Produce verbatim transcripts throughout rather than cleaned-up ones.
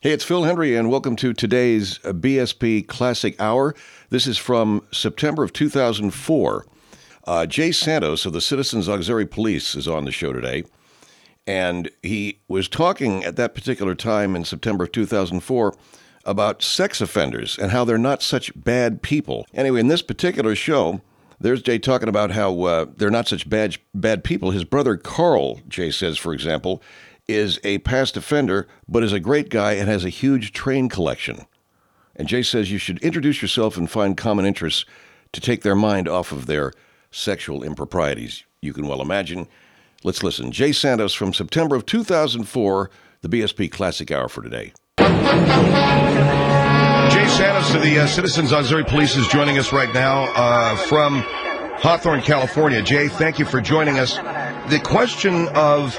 Hey, it's Phil Hendry, and welcome to today's B S P Classic Hour. This is from September of two thousand four. Uh, Jay Santos of the Citizens Auxiliary Police is on the show today, and he was talking at that particular time in September of two thousand four about sex offenders and how they're not such bad people. Anyway, in this particular show, there's Jay talking about how uh, they're not such bad, bad people. His brother Carl, Jay says, for example, is a past offender, but is a great guy and has a huge train collection. And Jay says you should introduce yourself and find common interests to take their mind off of their sexual improprieties. You can well imagine. Let's listen. Jay Santos from September of two thousand four, the B S P Classic Hour for today. Jay Santos of the uh, Citizens Auxiliary Police is joining us right now uh, from Hawthorne, California. Jay, thank you for joining us. The question of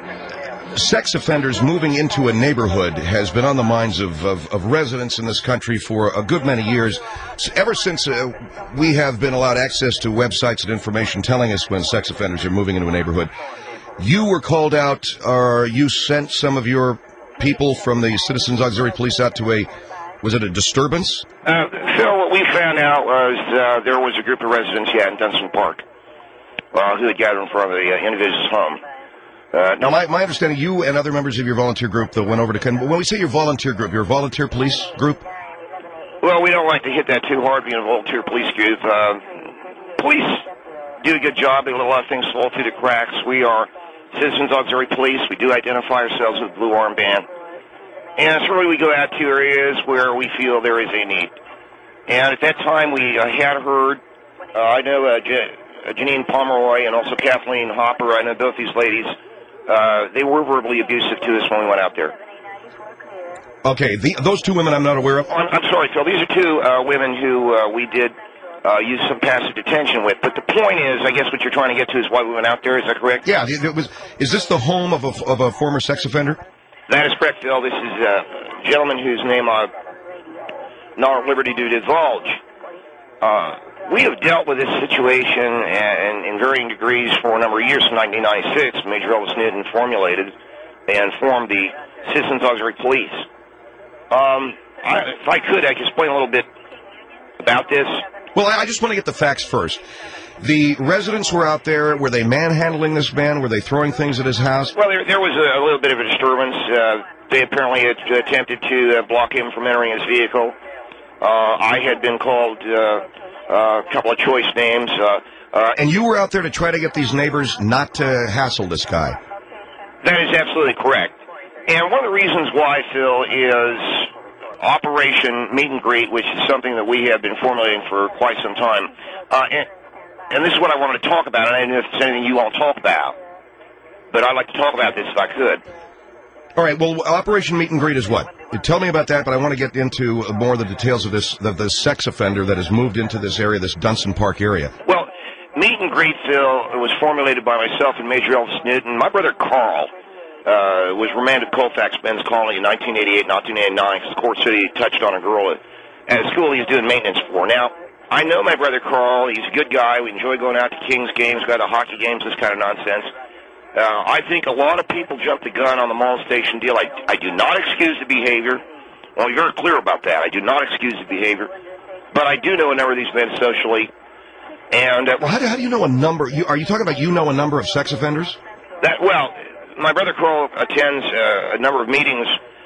sex offenders moving into a neighborhood has been on the minds of, of, of residents in this country for a good many years. Ever since uh, we have been allowed access to websites and information telling us when sex offenders are moving into a neighborhood, you were called out, or you sent some of your people from the Citizens Auxiliary Police out to a, was it a disturbance? Uh, Phil, what we found out was uh, there was a group of residents, yeah, in Dunston Park, uh, who had gathered in front of the uh, individual's home. Uh, now, my, my understanding, you and other members of your volunteer group that went over to... When we say your volunteer group, your volunteer police group? Well, we don't like to hit that too hard, being a volunteer police group. Uh, police do a good job. They let a lot of things fall through the cracks. We are Citizens Auxiliary Police. We do identify ourselves with Blue Armband. And it's really we go out to areas where we feel there is a need. And at that time, we uh, had heard, uh, I know uh, J- uh, Janine Pomeroy and also Kathleen Hopper, I know both these ladies. Uh, they were verbally abusive to us when we went out there. Okay, the, those two women I'm not aware of? I'm, I'm sorry, Phil. These are two uh, women who uh, we did uh, use some passive detention with. But the point is, I guess what you're trying to get to is why we went out there. Is that correct? Yeah. It was, is this the home of a, of a former sex offender? That is correct, Phil. This is a gentleman whose name I'm not at liberty to divulge. Uh, we have dealt with this situation and, in varying degrees for a number of years. In nineteen ninety-six, Major Elvis Newton formulated and formed the Citizens Auxiliary Police. Um, I, if I could, I could explain a little bit about this. Well, I just want to get the facts first. The residents were out there. Were they manhandling this man? Were they throwing things at his house? Well, there, there was a, a little bit of a disturbance. Uh, they apparently had attempted to uh, block him from entering his vehicle. Uh, I had been called uh, uh, a couple of choice names. Uh, uh, and you were out there to try to get these neighbors not to hassle this guy? That is absolutely correct. And one of the reasons why, Phil, is Operation Meet and Greet, which is something that we have been formulating for quite some time. Uh, and, and this is what I wanted to talk about, and I don't know if it's anything you want to talk about, but I'd like to talk about this if I could. All right, well, Operation Meet and Greet is what? Tell me about that, but I want to get into more of the details of this, the, the sex offender that has moved into this area, this Dunston Park area. Well, Meet and Greet, Phil, was formulated by myself and Major Elvis Newton. My brother Carl uh, was remanded Colfax Men's Colony in nineteen eighty-eight, nineteen eighty-nine, because the court said he touched on a girl at, at a school he was doing maintenance for. Now, I know my brother Carl. He's a good guy. We enjoy going out to Kings games, go to hockey games, this kind of nonsense. Uh, I think a lot of people jump the gun on the molestation deal. I, I do not excuse the behavior. Well, you're clear about that. I do not excuse the behavior. But I do know a number of these men socially. And uh, well, how do, how do you know a number? You, are you talking about you know a number of sex offenders? That Well, my brother Carl attends uh, a number of meetings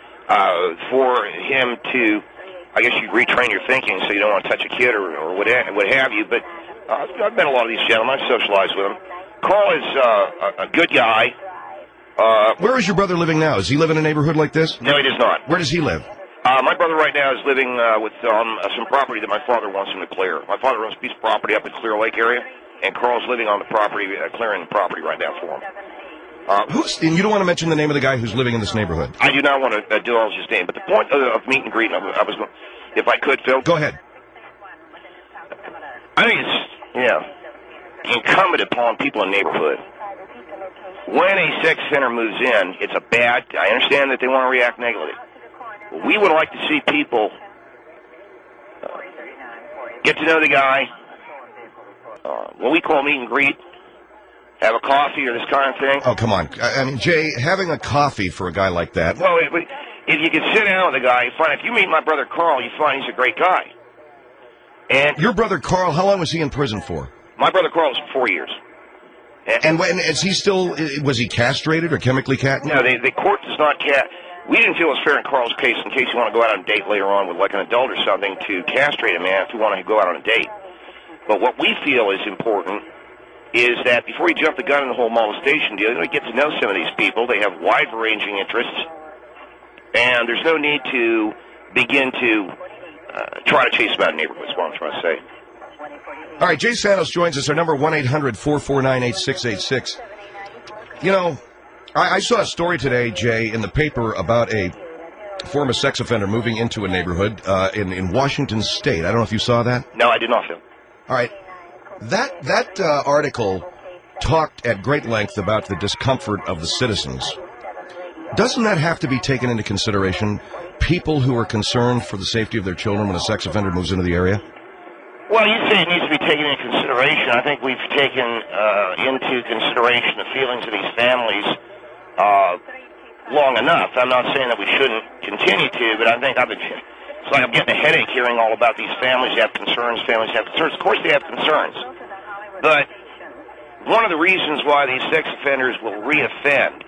uh, for him to, I guess you retrain your thinking so you don't want to touch a kid or, or what, ha- what have you. But uh, I've met a lot of these gentlemen. I've socialized with them. Carl is uh, a, a good guy. Uh, Where is your brother living now? Does he live in a neighborhood like this? No, he does not. Where does he live? Uh, my brother right now is living uh, with um, some property that my father wants him to clear. My father owns a piece of property up in Clear Lake area, and Carl's living on the property, uh, clearing the property right now for him. Uh, Who's, and you don't want to mention the name of the guy who's living in this neighborhood? I do not want to uh, divulge his name, but the point of, of Meet and Greet, I was, I was, if I could, Phil. Go ahead. I think it's, yeah, incumbent upon people in the neighborhood. When a sex offender moves in, it's a bad, I understand that they want to react negatively. We would like to see people uh, get to know the guy, uh, what we call meet and greet, have a coffee or this kind of thing. Oh, come on. I, I mean, Jay, having a coffee for a guy like that. Well, it, if you can sit down with a guy, you find if you meet my brother Carl, you find he's a great guy. And your brother Carl, how long was he in prison for? My brother Carl was for four years. And, and when is he still? Was he castrated or chemically castrated? No, the, the court does not cat. We didn't feel it was fair in Carl's case, in case you want to go out on a date later on with like an adult or something, to castrate a man if you want to go out on a date. But what we feel is important is that before you jump the gun in the whole molestation deal, you know, get to know some of these people. They have wide-ranging interests, and there's no need to begin to uh, try to chase them out of neighborhoods, is what I'm trying to say. All right, Jay Santos joins us. Our number, one eight hundred four four nine eight six eight six. You know, I, I saw a story today, Jay, in the paper about a former sex offender moving into a neighborhood uh, in, in Washington State. I don't know if you saw that. No, I did not, Phil. All right. That, that uh, article talked at great length about the discomfort of the citizens. Doesn't that have to be taken into consideration? People who are concerned for the safety of their children when a sex offender moves into the area? Well, you say it needs to be taken into consideration. I think we've taken uh, into consideration the feelings of these families uh, long enough. I'm not saying that we shouldn't continue to, but I think I've been, it's like I'm getting a headache hearing all about these families have concerns, families have concerns. Of course they have concerns. But one of the reasons why these sex offenders will reoffend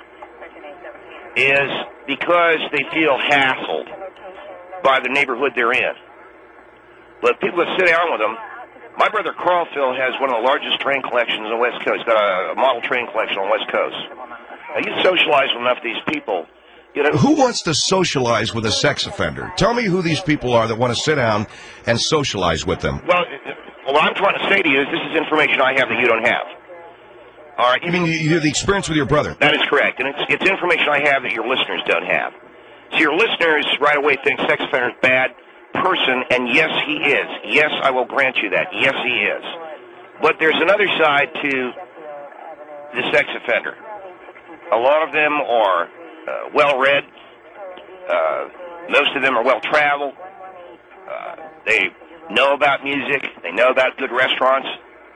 is because they feel hassled by the neighborhood they're in. But people that sit down with them, my brother Carl, Phil, has one of the largest train collections on the West Coast. He's got a, a model train collection on the West Coast. Now, you socialize with enough of these people. You know, who wants to socialize with a sex offender? Tell me who these people are that want to sit down and socialize with them. Well, what I'm trying to say to you is this is information I have that you don't have. All right. You mean you have the experience with your brother? That is correct. And it's, it's information I have that your listeners don't have. So your listeners right away think sex offender is bad person, and yes, he is. Yes, I will grant you that. Yes, he is. But there's another side to the sex offender. A lot of them are uh, well-read. Uh, most of them are well-traveled. Uh, they know about music. They know about good restaurants.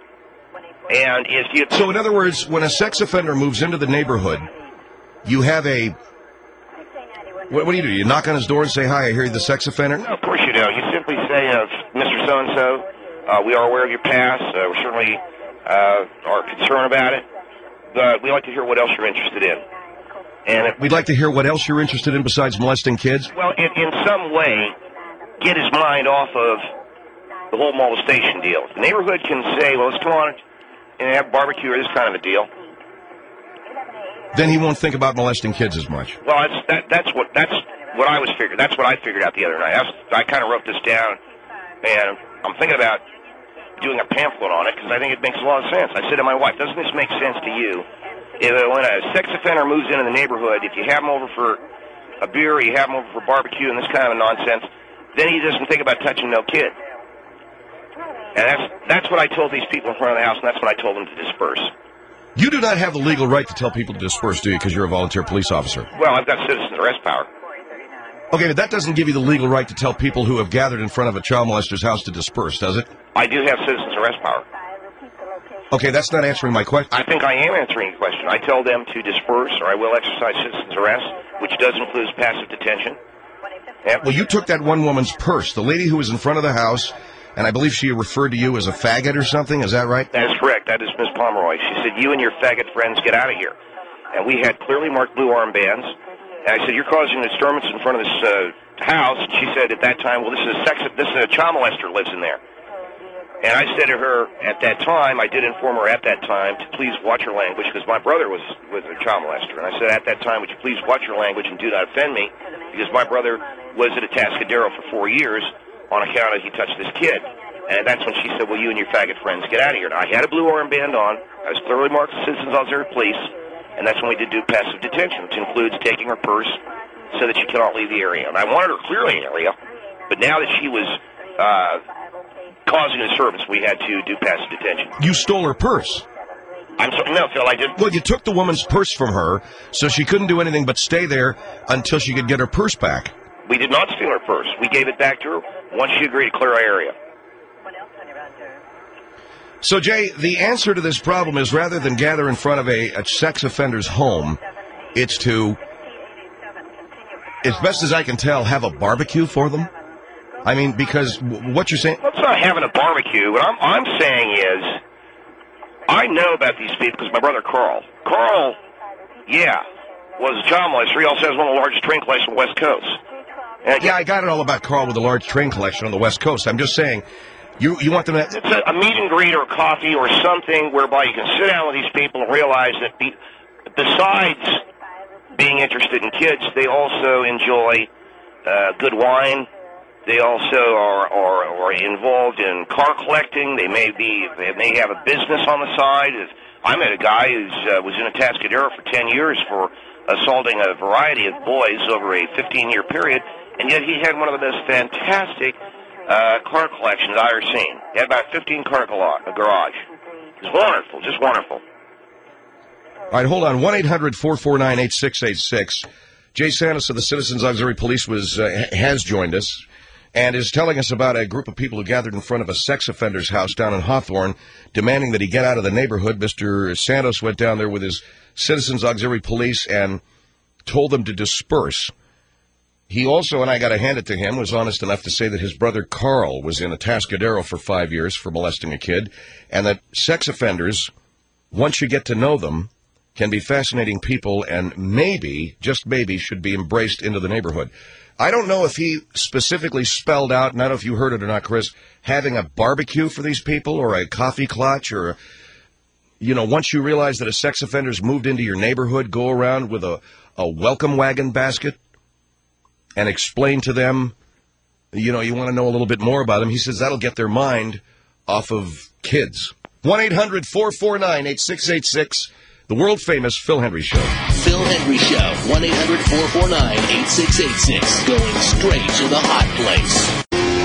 And if you... So, in other words, when a sex offender moves into the neighborhood, you have a... What, what do you do? You knock on his door and say, hi, I hear you're the sex offender? No, of course you don't. You simply say, uh, Mister So-and-so, uh, we are aware of your past. Uh, we certainly uh, are concerned about it. But we'd like to hear what else you're interested in. And if, We'd like to hear what else you're interested in besides molesting kids? Well, in, in some way, get his mind off of the whole molestation deal. The neighborhood can say, well, let's go on and have barbecue or this kind of a deal. Then he won't think about molesting kids as much. Well, that's that, that's what that's what I was figuring. That's what I figured out the other night. I, was, I kind of wrote this down, and I'm thinking about doing a pamphlet on it because I think it makes a lot of sense. I said to my wife, "Doesn't this make sense to you? If when a sex offender moves into the neighborhood, if you have him over for a beer, or you have him over for barbecue, and this kind of nonsense, then he doesn't think about touching no kid." And that's that's what I told these people in front of the house, and that's what I told them to disperse. You do not have the legal right to tell people to disperse, do you, because you're a volunteer police officer? Well, I've got citizen arrest power. Okay, but that doesn't give you the legal right to tell people who have gathered in front of a child molester's house to disperse, does it? I do have citizen's arrest power. Okay, that's not answering my question. I think I am answering your question. I tell them to disperse, or I will exercise citizen's arrest, which does include passive detention. Yep. Well, you took that one woman's purse, the lady who was in front of the house, and I believe she referred to you as a faggot or something. Is that right? That is correct. That is Miss Pomeroy. She said, you and your faggot friends get out of here. And we had clearly marked blue armbands. And I said, you're causing disturbance in front of this uh, house. And she said at that time, well, this is a sex, this is a child molester lives in there. And I said to her at that time, I did inform her at that time to please watch her language because my brother was, was a child molester. And I said at that time, would you please watch your language and do not offend me because my brother was at a Atascadero for four years on account of he touched this kid. And that's when she said, well, you and your faggot friends, get out of here. Now, I had a blue armband on. I was thoroughly marked as Citizens Auxiliary Police. And that's when we did do passive detention, which includes taking her purse so that she cannot leave the area. And I wanted her clearly in the area. But now that she was uh, causing a disturbance, we had to do passive detention. You stole her purse. I'm sorry. No, Phil, I didn't. Well, you took the woman's purse from her, so she couldn't do anything but stay there until she could get her purse back. We did not steal her purse. We gave it back to her once she agreed to clear our area. So, Jay, the answer to this problem is rather than gather in front of a, a sex offender's home, it's to as best as I can tell, have a barbecue for them? I mean, because what you're saying... Well, it's not having a barbecue. What I'm, I'm saying is, I know about these people because my brother Carl. Carl, yeah, was a child molester. He also has one of the largest train collections on the West Coast. And yeah, I got it all about Carl with a large train collection on the West Coast. I'm just saying, you you want them to... It's a, a meet and greet or coffee or something whereby you can sit down with these people and realize that be, besides being interested in kids, they also enjoy uh, good wine. They also are, are, are involved in car collecting. They may be, they may have a business on the side. I met a guy who uh, was in a Atascadero for ten years for assaulting a variety of boys over a fifteen-year period, and yet he had one of the most fantastic uh, car collections I've ever seen. He had about fifteen car garage. It's wonderful, just wonderful. All right, hold on. one eight hundred four four nine eight six eight six. Jay Santos of the Citizens Auxiliary Police was uh, has joined us and is telling us about a group of people who gathered in front of a sex offender's house down in Hawthorne, demanding that he get out of the neighborhood. Mister Santos went down there with his Citizens Auxiliary Police and told them to disperse. He also, and I got to hand it to him, was honest enough to say that his brother Carl was in a Atascadero for five years for molesting a kid, and that sex offenders, once you get to know them, can be fascinating people and maybe, just maybe, should be embraced into the neighborhood. I don't know if he specifically spelled out, and I don't know if you heard it or not, Chris, having a barbecue for these people or a coffee clutch or, you know, once you realize that a sex offender's moved into your neighborhood, go around with a, a welcome wagon basket and explain to them, you know, you want to know a little bit more about them. He says that'll get their mind off of kids. one eight hundred four four nine eight six eight six. The world-famous Phil Hendrie Show. Phil Hendrie Show, one eight hundred four four nine eight six eight six. Going straight to the hot place.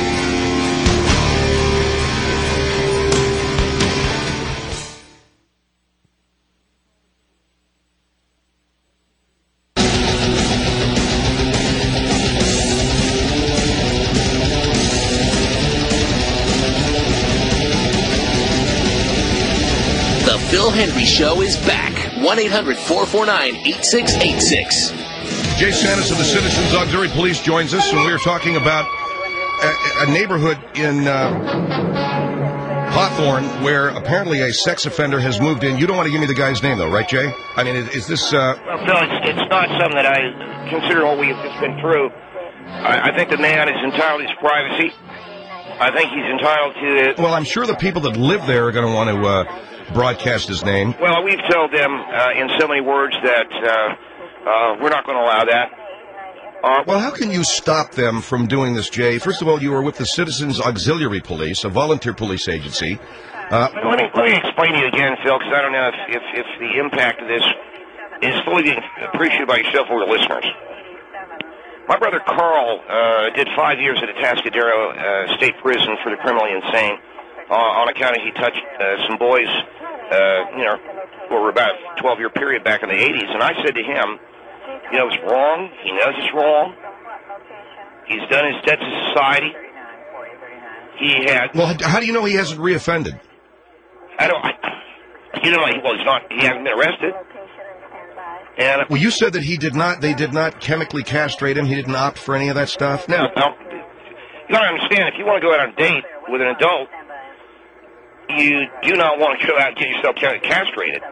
The Phil Hendrie Show is back. one eight hundred four four nine eight six eight six. Jay Santos of the Citizens Auxiliary Police joins us, and we're talking about a, a neighborhood in uh, Hawthorne where apparently a sex offender has moved in. You don't want to give me the guy's name, though, right, Jay? I mean, is, is this... Uh... Well, Phil, it's, it's not something that I consider all we've just been through. I, I think the man is entitled to his privacy. I think he's entitled to... Well, I'm sure the people that live there are going to want to... Uh, broadcast his name. Well, we've told them uh, in so many words that uh, uh, we're not going to allow that. Uh, well, how can you stop them from doing this, Jay? First of all, you are with the Citizens Auxiliary Police, a volunteer police agency. Uh, let, me, let me explain to you again, Phil, because I don't know if, if, if the impact of this is fully being appreciated by yourself or the listeners. My brother Carl uh, did five years at a Atascadero uh, State Prison for the criminally insane. Uh, on account of he touched uh, some boys, uh, you know, for about a twelve-year period back in the eighties. And I said to him, you know, it's wrong. He knows it's wrong. He's done his debt to society. He had... Well, how do you know he hasn't reoffended? I don't... I, you know, well, he's not... He hasn't been arrested. And... Well, you said that he did not... They did not chemically castrate him. He didn't opt for any of that stuff? No, no. You got to understand, if you want to go out on a date with an adult... You do not want to go out and get yourself castrated.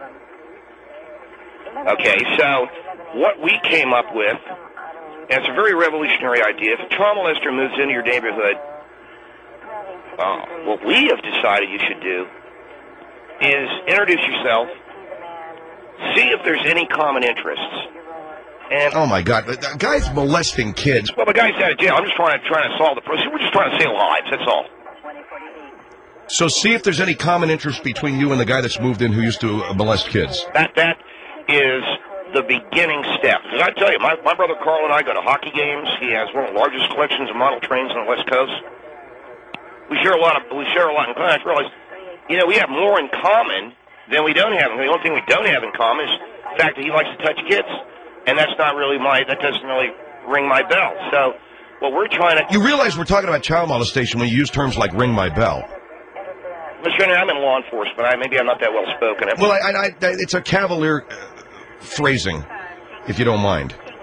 Okay, so what we came up with, and it's a very revolutionary idea, if a child molester moves into your neighborhood, uh, what we have decided you should do is introduce yourself, see if there's any common interests. And oh, my God. The guy's molesting kids. Well, the guy's out of jail. I'm just trying to, trying to solve the problem. We're just trying to save lives, that's all. So see if there's any common interest between you and the guy that's moved in who used to molest kids. That That is the beginning step. Because I tell you, my, my brother Carl and I go to hockey games. He has one of the largest collections of model trains on the West Coast. We share a lot of, we share a lot in common. I realize, you know, we have more in common than we don't have. And the only thing we don't have in common is the fact that he likes to touch kids. And that's not really my, that doesn't really ring my bell. So what we're trying to... You realize we're talking about child molestation when you use terms like ring my bell. Mister I'm in law enforcement. I, maybe I'm not that well spoken. Well, I, I, I, it's a cavalier uh, phrasing, if you don't mind.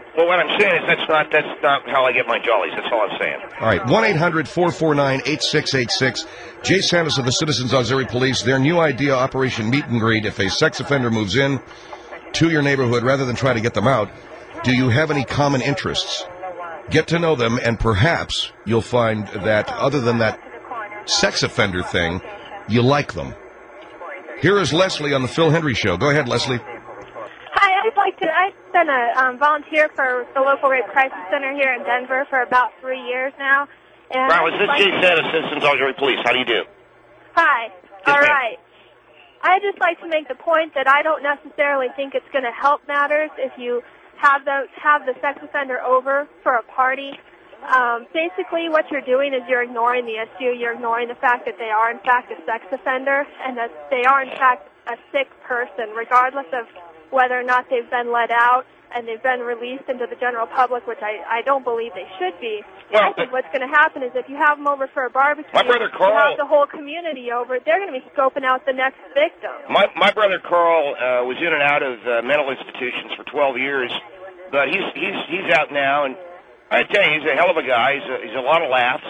Well, what I'm saying is that's not that's not how I get my jollies. That's all I'm saying. All right, one eight hundred four four nine eight six eight six. Jay Santos of the Citizens Auxiliary Police, their new idea, Operation Meet and Greet. If a sex offender moves in to your neighborhood, rather than try to get them out, do you have any common interests? Get to know them, and perhaps you'll find that other than that sex offender thing, you like them. Here is Leslie on the Phil Hendry Show. Go ahead, Leslie. Hi, I'd like to. I've been a um, volunteer for the local rape crisis center here in Denver for about three years now. And Wow, is this like Jay Santos, Citizens Auxiliary Police? How do you do? Hi. Yes, All ma'am. right. I just like to make the point that I don't necessarily think it's going to help matters if you have the have the sex offender over for a party. Um, basically, what you're doing is you're ignoring the issue. You're ignoring the fact that they are, in fact, a sex offender and that they are, in fact, a sick person, regardless of whether or not they've been let out and they've been released into the general public, which I, I don't believe they should be. Well, I think what's going to happen is if you have them over for a barbecue, My brother you Carl- have the whole community over, they're going to be scoping out the next victim. My my brother Carl uh, was in and out of uh, mental institutions for twelve years, but he's he's he's out now, and I tell you, he's a hell of a guy. He's a, he's a lot of laughs.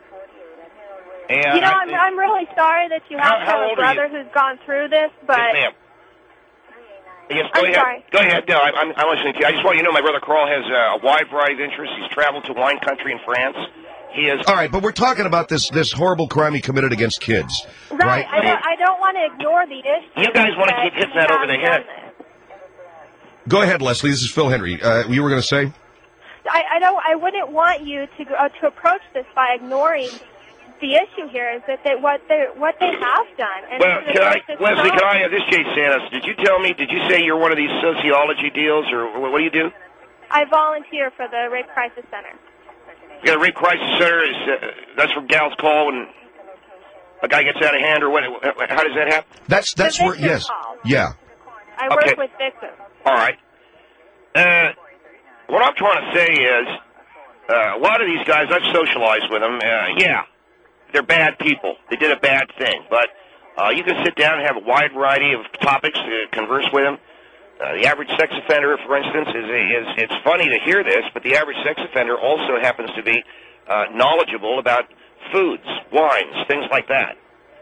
And You know, I- I'm, I'm really sorry that you How- have to how have a old are you? brother who's gone through this, but Yes, ma'am. Yes, go I'm ahead. sorry. Go ahead. No, I, I'm, I'm listening to you. I just want you to know my brother Carl has uh, a wide variety of interests. He's traveled to wine country in France. He is. All right, but we're talking about this this horrible crime he committed against kids, right, right? I don't, I don't want to ignore the issue. You guys wanna keep hitting that he over the has head. done this. Go ahead, Leslie. This is Phil Hendry. Uh, you were going to say? I, I don't. I wouldn't want you to go, uh, to approach this by ignoring the issue. Here is that they, what they what they have done. And Well, to can I, to Leslie? stop- Can I? Uh, this Jay Santos. Did you tell me? Did you say you're one of these sociology deals, or what, what do you do? I volunteer for the Rape Crisis Center. You got a rape crisis center. Is uh, that's where gals call when a guy gets out of hand, or what? How does that happen? That's that's The where victim yes, calls. yeah. I work Okay. with victims. All right. Uh, what I'm trying to say is, uh, a lot of these guys, I've socialized with them. Uh, yeah, they're bad people. They did a bad thing, but uh, you can sit down and have a wide variety of topics, uh, converse with them. Uh, the average sex offender, for instance, is, is it's funny to hear this, but the average sex offender also happens to be uh, knowledgeable about foods, wines, things like that.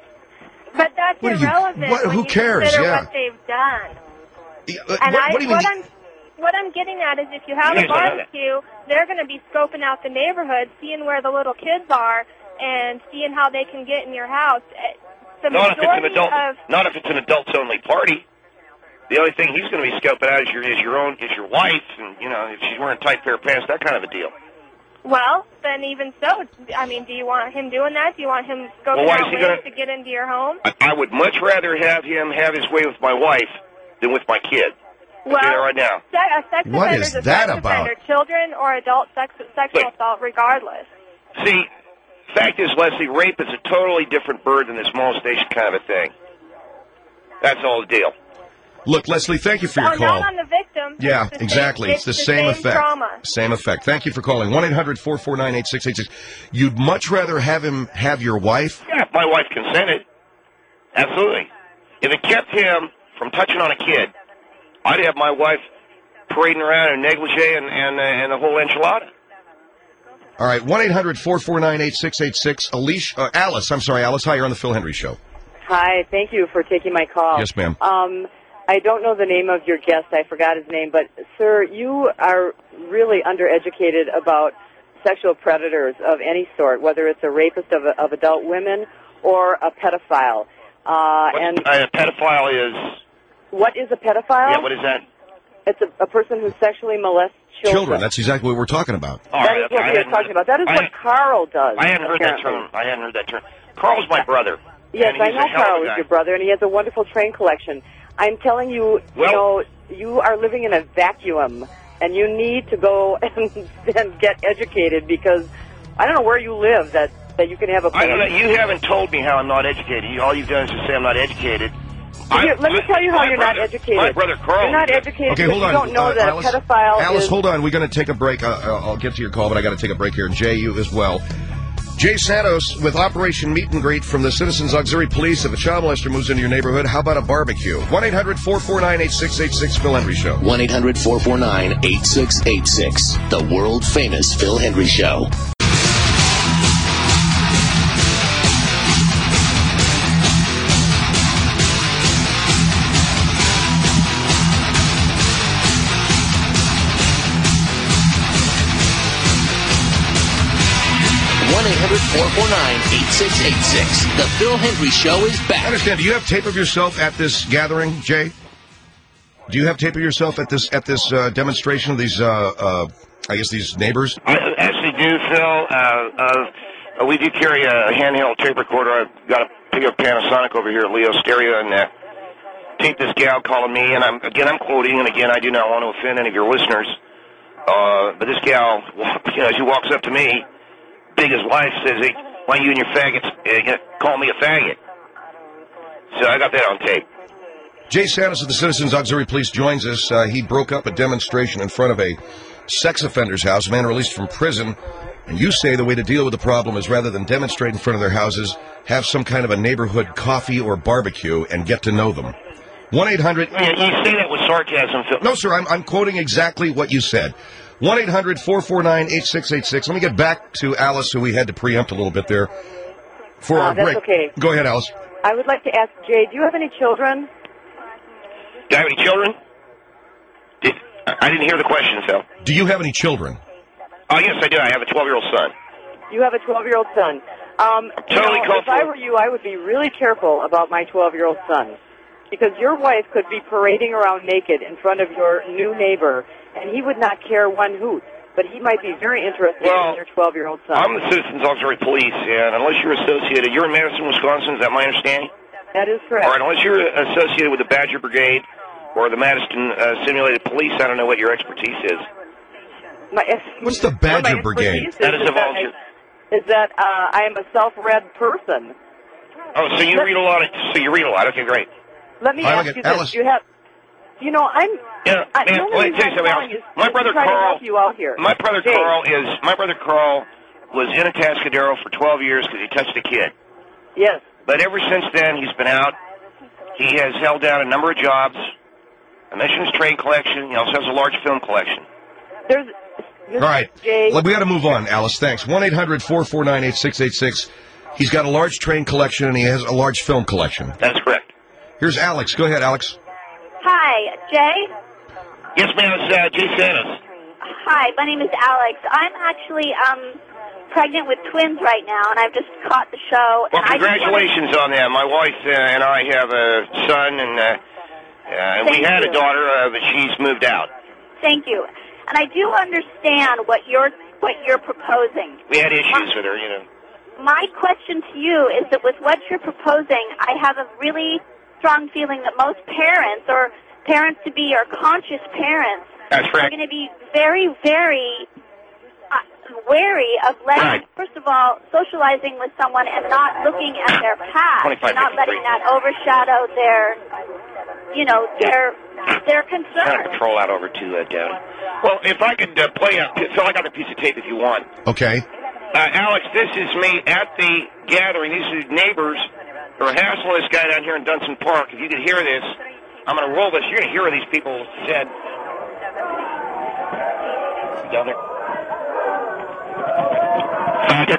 But that's What do you- irrelevant. what- when who you cares? Consider Yeah. what they've done. Yeah, uh, And what, I, what do you mean? what I'm what I'm getting at is if you have You a guys don't know that. barbecue, they're going to be scoping out the neighborhood, seeing where the little kids are, and seeing how they can get in your house. Eh, The Not if it's an majority adult. of Not if it's an adults-only party. The only thing he's going to be scoping out is your is your own is your wife, and you know if she's wearing a tight pair of pants, that kind of a deal. well, then even so, I mean, do you want him doing that? Do you want him scoping Well, why out is he ways gonna- to get into your home? I, I would much rather have him have his way with my wife than with my kid. I'll Well, tell you that right now. se- a sex What offender is is a that sex about? offender, children or adult sex, sexual Wait. assault, regardless. See, fact is, Leslie, rape is a totally different bird than this molestation kind of a thing. That's all the deal. Look, Leslie, thank you for your Oh, call. not on the victim. Yeah, It's the same- exactly. It's, the, same, effect. Trauma. Same effect. Thank you for calling. one eight hundred four four nine eight six eight six. You'd much rather have him have your wife? Yeah, if my wife consented. Absolutely. If it kept him from touching on a kid, I'd have my wife parading around in negligee and, and, uh, and the whole enchilada. All right, one eight hundred four four nine eight six eight six. Alicia, uh, Alice, I'm sorry, Alice. Hi, you're on the Phil Hendry Show. Hi, thank you for taking my call. Yes, ma'am. Um, I don't know the name of your guest. I forgot his name. But, sir, you are really undereducated about sexual predators of any sort, whether it's a rapist of, of adult women or a pedophile. Uh, What, and uh, a pedophile is... what is a pedophile? Yeah, what is that? It's a, a person who sexually molests children. Children, that's exactly what we're talking about. All That right, is okay, what I we are hadn't talking heard- about. That is I what hadn't- Carl does. I hadn't heard that apparently. term. I hadn't heard that term. Carl's my brother. Yes, and I he's know a hell of a Carl is guy. your brother, and he has a wonderful train collection. I'm telling you, Well- you know, you are living in a vacuum, and you need to go and, and get educated because I don't know where you live that, that you can have a I don't know. place. You haven't told me how I'm not educated. You- All you've done is to say I'm not educated. Here, let me tell you how my you're brother- not educated. My brother Carl. You're not educated Okay, because hold you on. don't know Uh, that Alice, a pedophile Alice, is... hold on. We're going to take a break. Uh, uh, I'll get to your call, but I got to take a break here. And Jay, you as well. Jay Santos with Operation Meet and Greet from the Citizens Auxiliary Police. If a child molester moves into your neighborhood, how about a barbecue? one eight hundred four four nine eight six eight six, Phil Hendry Show. one eight hundred four four nine eight six eight six. The world-famous Phil Hendry Show. one eight hundred four four nine eight six eight six. The Phil Hendry Show is I back. understand. Do you have tape of yourself at this gathering, Jay? Do you have tape of yourself at this at this uh, demonstration of these, uh, uh, I guess, these neighbors? I actually do, Phil. Uh, uh, we do carry a handheld tape recorder. I've got a big Panasonic over here at Leo Stereo, and uh, tape this gal calling me. And I'm again, I'm quoting, and again, I do not want to offend any of your listeners. Uh, but this gal, you know, she walks up to me, big as life, says, "Hey, why you and your faggots uh, call me a faggot?" So I got that on tape. Jay Santos of the Citizens Auxiliary Police joins us. Uh, he broke up a demonstration in front of a sex offender's house, a man released from prison. And you say the way to deal with the problem is rather than demonstrate in front of their houses, have some kind of a neighborhood coffee or barbecue and get to know them. one eight hundred... Yeah, you say that with sarcasm, Phil. No, sir, I'm, I'm quoting exactly what you said. one eight hundred four four nine eight six eight six. Let me get back to Alice, who we had to preempt a little bit there for Uh, our that's break. okay. Go ahead, Alice. I would like to ask Jay, do you have any children? Do I have any children? Did, I didn't hear the question, Phil. Do you have any children? Oh, yes, I do. I have a twelve-year-old son. You have a twelve-year-old son. Um, you Totally know, if comfortable. I were you, I would be really careful about my twelve-year-old son. Because your wife could be parading around naked in front of your new neighbor, and he would not care one hoot. But he might be very interested Well, in your twelve-year-old son. I'm the Citizens Auxiliary Police, and unless you're associated, you're in Madison, Wisconsin, is that my understanding? That is correct. All right, unless you're associated with the Badger Brigade or the Madison uh, Simulated Police, I don't know what your expertise is. My, What's the well, my Badger Brigade? expertise That is a that volunteer. I- Is that uh, I am a self-read person. Oh, so you read a lot. Of, so you read a lot. Okay, great. Let me I ask look you at this: Alice. you have, you know, I'm. Yeah, I, man. the only Let me reason tell you I'm something calling else. is My to brother try to Carl. help you out here. My brother Jay, Carl is. My brother Carl was in a Atascadero for twelve years because he touched a kid. Yes. But ever since then, he's been out. He has held down a number of jobs. A missions trade collection. He also has a large film collection. There's. All right. Jay. Well, we got to move on, Alice. Thanks. one eight hundred four four nine eight six eight six. He's got a large train collection, and he has a large film collection. That is correct. Here's Alex. Go ahead, Alex. Hi, Jay. Yes, ma'am. It's uh, Jay Santos. Hi, my name is Alex. I'm actually um pregnant with twins right now, and I've just caught the show. Well, and I just wanted- congratulations on that. My wife uh, and I have a son, and uh, uh, we Thank had a you. daughter, uh, but she's moved out. Thank you. And I do understand what you're what you're proposing. We had issues with her, you know. My question to you is that with what you're proposing, I have a really strong feeling that most parents or parents to be or conscious parents That's are correct. going to be very, very uh, wary of letting, Right. first of all, socializing with someone and not looking at their past, twenty-five, not letting fifty-three. that overshadow their, you know, their their Kind of concerns. control out over to uh, Downey. Well, if I could uh, play a, so I got a piece of tape if you want. Okay. Uh, Alex, this is me at the gathering. These are neighbors who are hassling this guy down here in Dunson Park. If you could hear this, I'm going to roll this. You're going to hear what these people said. Down there. Faggot.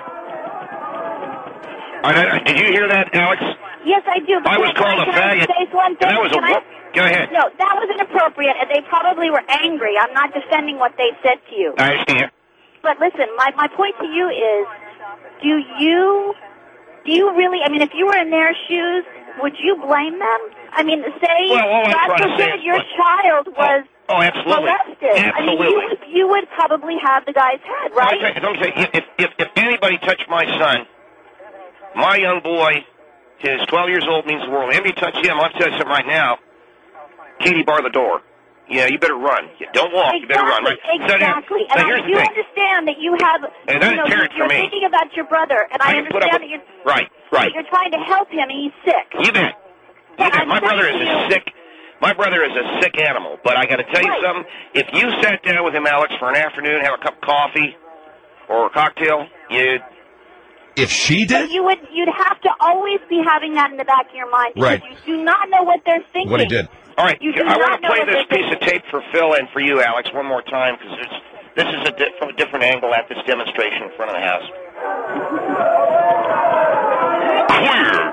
All right, did you hear that, Alex? Yes, I do. But I was can called a can I faggot. say one thing? That was a Can I- whoop. Go ahead. No, that was inappropriate, and they probably were angry. I'm not defending what they said to you. I understand. But listen, my, my point to you is, do you, do you really, I mean, if you were in their shoes, would you blame them? I mean, say, Well, all I'm God trying to say forbid is- your child was Oh, oh, absolutely. molested. I mean, Absolutely. you would, you would probably have the guy's head, right? Let me tell you- let me tell you, if, if, if anybody touched my son, my young boy, his twelve years old, means the world. Anybody touch him, I'll tell you something right now. Katie, bar the door. Yeah, you better run. You don't walk, you better run. Right? Exactly. So now, so and here's I the do thing. understand that you have, And that you know, is terrible you're for me. thinking about your brother, and I, I can put up understand with- that you're, Right, right. you're trying to help him, and he's sick. You bet. You But bet. I'm My brother is saying to a you- sick. My brother is a sick animal. But I got to tell you Right. something. If you sat down with him, Alex, for an afternoon, have a cup of coffee or a cocktail, you If she did? But you would, you'd have to always be having that in the back of your mind because Right. you do not know what they're thinking. What he did. All right, You do I want not to know play what this they're piece of tape for Phil and for you, Alex, one more time because it's this is a di- from a different angle at this demonstration in front of the house. Queer.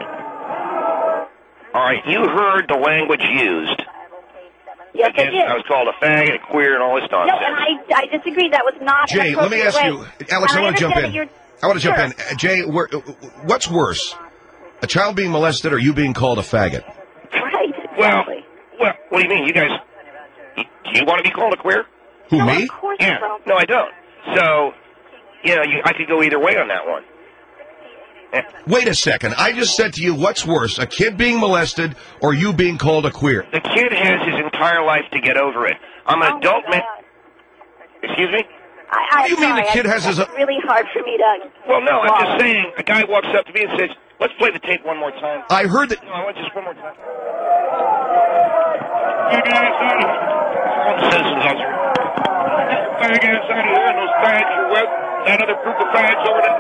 All right, you heard the language used. Yes, I Against- did. I was called a faggot, a queer, and all this No, nonsense. and I, I disagree. That was not an Jay, let me appropriate ask way. you, Alex, And I want to jump understand in. that you're- I want to jump Sure. in. Uh, Jay, where, what's worse? A child being molested or you being called a faggot? Right, Well, exactly. well, what do you mean? You guys, do you want to be called a queer? Who, No, me? of course Yeah. you don't. No, I don't. So, you know, you, I could go either way on that one. Yeah. Wait a second. I just said to you, what's worse, a kid being molested or you being called a queer? The kid has his entire life to get over it. I'm an Oh, adult my man. God. Excuse me? I, I, What do you mean sorry, the kid I, has his- It's really hard for me to. Well, no, I'm follow. just saying. A guy walks up to me and says, "Let's play the tape one more time." I heard that. No, I want just one more time. You guys out of here. Citizens officer. Fag ass out of here and those fags you're with. That other group of fags over there.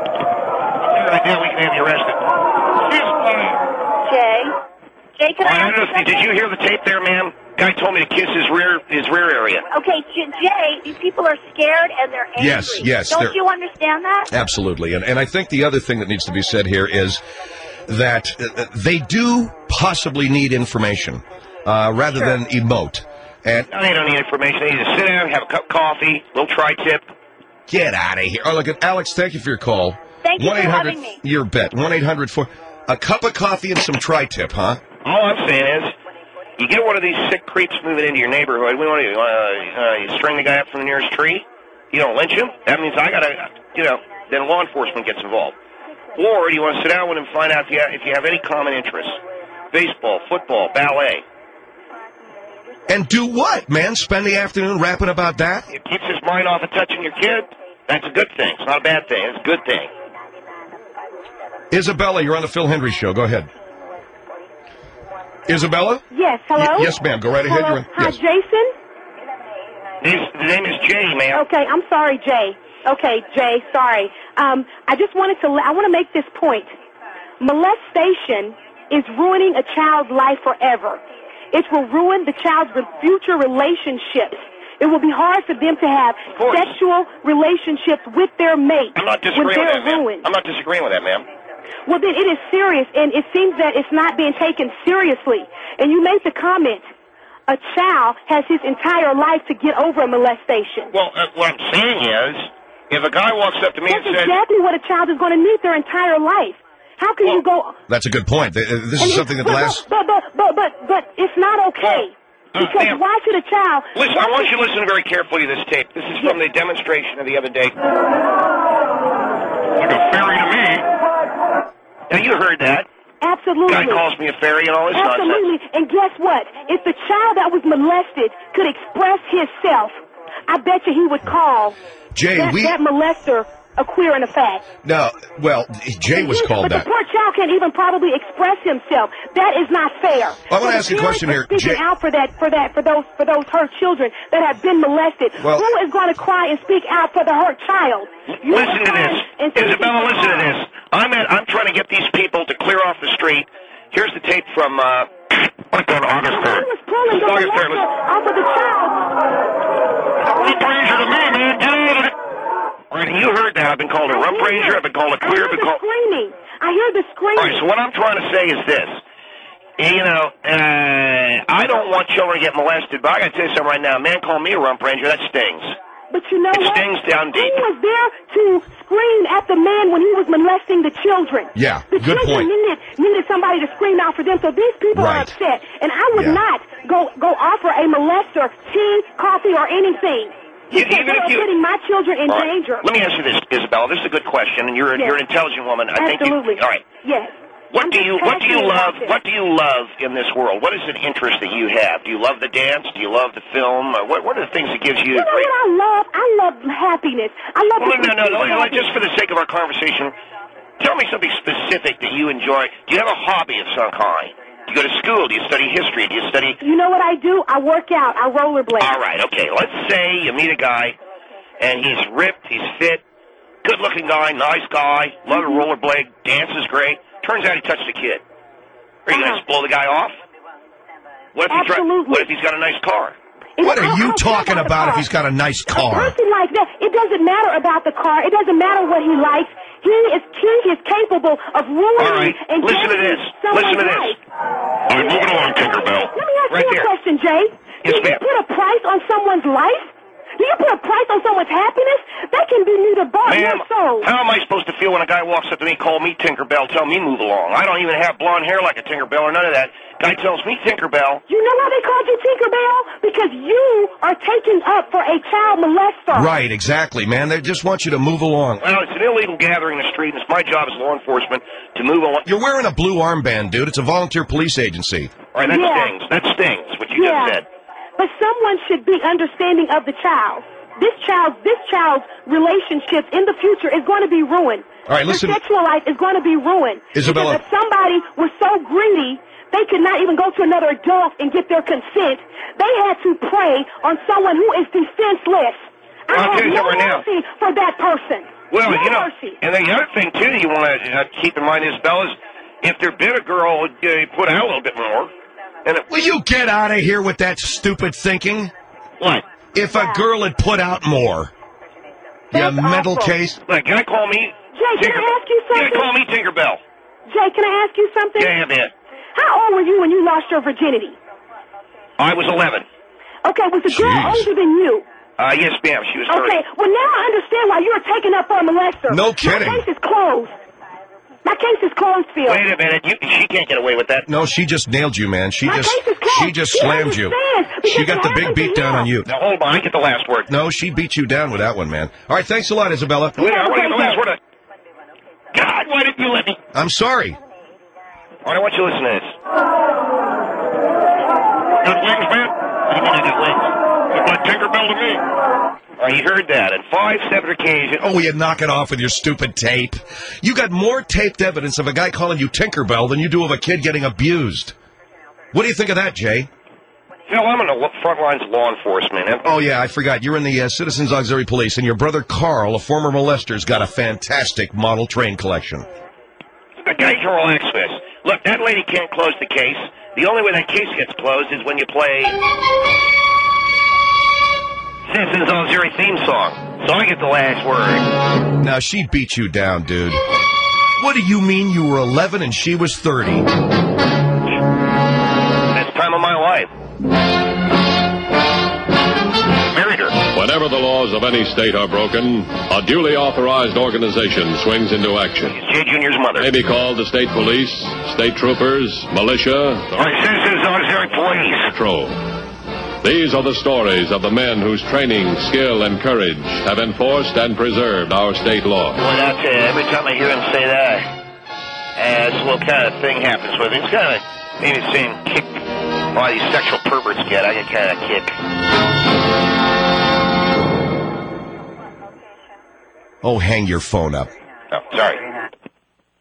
Right now we can have you arrested. She's fine. Jay, Jay, can I I ask you don't know, something? did you hear the tape there, ma'am? Guy told me to kiss his rear his rear area. Okay, J- Jay, these people are scared and they're angry. Yes, yes, Don't they're- you understand that? Absolutely. And, and I think the other thing that needs to be said here is that uh, they do possibly need information uh, rather Sure. than emote. And No, they don't need information. They need to sit down, have a cup of coffee, little tri-tip. get out of here. Oh, look, at Alex, thank you for your call. Thank you for one eight hundred having me. Your bet. one eight hundred for a cup of coffee and some tri-tip, huh? All I'm saying is, you get one of these sick creeps moving into your neighborhood. We want to, uh, uh, you string the guy up from the nearest tree. You don't lynch him. That means I gotta, you know, then law enforcement gets involved. Or do you want to sit down with him and find out if you have, if you have any common interests? Baseball, football, ballet. And do what, man? Spend the afternoon rapping about that? It keeps his mind off of touching your kid. That's a good thing. It's not a bad thing. It's a good thing. Isabella, you're on the Phil Hendry Show. Go ahead. Isabella? Yes, hello? Y- yes, ma'am. Go right ahead. Hello? You're in- Hi, yes. Jason? His, the name is Jay, ma'am. Okay, I'm sorry, Jay. Okay, Jay, sorry. Um, I just wanted to, I want to make this point. Molestation is ruining a child's life forever. It will ruin the child's re- future relationships. It will be hard for them to have course. sexual relationships with their mate I'm not when disagreeing with they're that, ma'am. ruined. I'm not disagreeing with that, ma'am. Well, then it is serious, and it seems that it's not being taken seriously. And you made the comment, a child has his entire life to get over a molestation. Well, uh, what I'm saying is, if a guy walks up to me That's and says, exactly what a child is going to need their entire life. How can Well, you go... That's a good point. Th- uh, This and is it- something that but, lasts. But, but, but, but, but it's not okay. Well, uh, because ma'am. why should a child... listen, why I want should- you to listen very carefully to this tape. This is from the demonstration of the other day. Like a fairy to me. Now, you heard that. Absolutely. Guy calls me a fairy and all this nonsense. Absolutely. And guess what? If the child that was molested could express himself, I bet you he would call Jay, that, we. that molester a queer and a fag. No, well, Jay was He- called but that. the poor child can't even probably express himself. That is not fair. I wanna So the ask you a parents question are here, Speaking Jay- out for that, for that, for those, for those hurt children that have been molested. Well- Who is going to cry and speak out for the hurt child? You Listen to cry this. and speak Isabella, out. listen to this. I'm at, I'm trying to get these people to clear off the street. Here's the tape from, uh, what's on August He third. was pulling the August third. molester off of the child. Rump Ranger to me, man. Get out of it. All right, you heard that. I've been called a rump I hear ranger. it. I've been called a I queer. hear I've been the called... screaming. I hear the screaming. All right, so what I'm trying to say is this. You know, uh, I don't want children to get molested, but I got to tell you something right now. A man called me a rump ranger. That stings. But you know It what? stings down Who deep. was there to scream at the man when he was molesting the children? Yeah, the good children point. needed needed somebody to scream out for them. So these people Right. are upset, and I would Yeah. not go go offer a molester tea, coffee, or anything. You- Because even they if are you- putting my children in All right, danger. let me ask you this, Isabella. This is a good question, and you're Yes. you're an intelligent woman. I think Absolutely. you. All right. Yes. What I'm do just you What do you passionate love? about this. What do you love in this world? What is an interest that you have? Do you love the dance? Do you love the film? Or what What are the things that gives you? You know great... what I love? I love happiness. I love. Well, to no, see no, no, people no. happy. Just for the sake of our conversation, tell me something specific that you enjoy. Do you have a hobby of some kind? Do you go to school? Do you study history? Do you study? You know what I do? I work out. I rollerblade. All right, okay. Let's say you meet a guy, and he's ripped, he's fit, Good-looking guy, nice guy, love to rollerblade, dances great. Turns out he touched a kid. Are you going to just blow the guy off? What if, he try, what if he's got a nice car? What are you talking about if he's got a nice A car? person like that, it doesn't matter about the car. It doesn't matter what he likes. He is he is capable of ruining All right, and listen to this. Listen to this. life. All right, moving along, Tinkerbell. Let me ask Right you a there. question, Jay. Yes, Do you ma'am. put a price on someone's life? Do you put a price on someone's happiness? That can be neither bought Ma'am, nor sold. how am I supposed to feel when a guy walks up to me, call me Tinkerbell, tell me move along? I don't even have blonde hair like a Tinkerbell or none of that. Guy tells me Tinkerbell. You know why they called you Tinkerbell? Because you are taking up for a child molester. Right, exactly, man. They just want you to move along. Well, it's an illegal gathering in the street, and it's my job as law enforcement to move along. You're wearing a blue armband, dude. It's a volunteer police agency. All right, that Yeah. stings. That stings, what you Yeah. just said. But someone should be understanding of the child. This child, this child's relationship in the future is going to be ruined. All right, listen- Their sexual life is going to be ruined. Isabella- Because if somebody was so greedy, they could not even go to another adult and get their consent. They had to prey on someone who is defenseless. I I'll have tell you no something right now. mercy for that person. Well, no you know, mercy. and then the other thing, too, you want to uh, keep in mind, Isabel, is if there been a girl, uh, put out a little bit more. And it, Will you get out of here with that stupid thinking? what? If a girl had put out more. You That's mental awful. case? Like, can I call me? Jay, can I ask you Yeah, something? call me Tinkerbell. Jay, can I ask you something? Yeah, man. How old were you when you lost your virginity? I was eleven. Okay, was the girl Jeez. older than you? Uh, yes, ma'am. She was thirty. Okay, well now I understand why you're taking up for a molester. No kidding. My case is closed. My case is closed, Phil. Wait a minute. You, she can't get away with that. No, she just nailed you, man. She My just case is closed. she just She slammed you. understands because She it got the big happened to beat down him. on you. Now, hold on. I get the last word. No, she beat you down with that one, man. All right, thanks a lot, Isabella. Wait, I want to get the Okay, last word. God, why didn't you let me? I'm sorry. All right, I want you to listen to this. Got wings, man? What do you mean I got wings? Look like Tinkerbell to me. All right, you heard that. On five separate occasions. Oh, you knock it off with your stupid tape. You got more taped evidence of a guy calling you Tinkerbell than you do of a kid getting abused. What do you think of that, Jay? Phil, I'm in the front lines of law enforcement. And Oh, yeah, I forgot. You're in the uh, Citizens Auxiliary Police, and your brother Carl, a former molester's got a fantastic model train collection. the guy can relax with. Look, that lady can't close the case. The only way that case gets closed is when you play Citizens Auxiliary theme song. So I get the last word. Now, she beat you down, dude. What do you mean you were eleven and she was thirty? Best time of my life. Married her. Whenever the laws of any state are broken, a duly authorized organization swings into action. Jay Junior's mother. May be called the state police, state troopers, militia, All right, Citizens Auxiliary Police. patrol. These are the stories of the men whose training, skill, and courage have enforced and preserved our state law. Boy, I'll tell you, every time I hear him say that, uh, this little kind of thing happens with him. It's kind of maybe the same kick why these sexual perverts get. I get kind of a kick. Oh, hang your phone up. Oh, sorry.